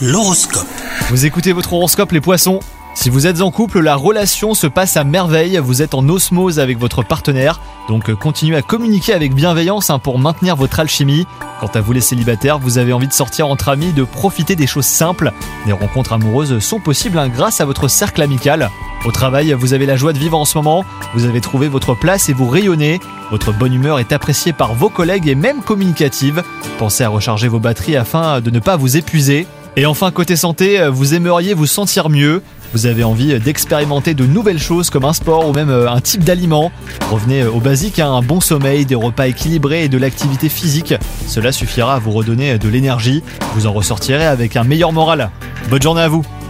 L'horoscope. Vous écoutez votre horoscope les poissons. Si vous êtes en couple, la relation se passe à merveille, vous êtes en osmose avec votre partenaire, donc continuez à communiquer avec bienveillance pour maintenir votre alchimie. Quant à vous les célibataires, vous avez envie de sortir entre amis, de profiter des choses simples. Des rencontres amoureuses sont possibles grâce à votre cercle amical. Au travail, vous avez la joie de vivre en ce moment, vous avez trouvé votre place et vous rayonnez. Votre bonne humeur est appréciée par vos collègues et même communicative. Pensez à recharger vos batteries afin de ne pas vous épuiser. Et enfin, côté santé, vous aimeriez vous sentir mieux. Vous avez envie d'expérimenter de nouvelles choses comme un sport ou même un type d'aliment. Revenez au basique, un bon sommeil, des repas équilibrés et de l'activité physique. Cela suffira à vous redonner de l'énergie. Vous en ressortirez avec un meilleur moral. Bonne journée à vous!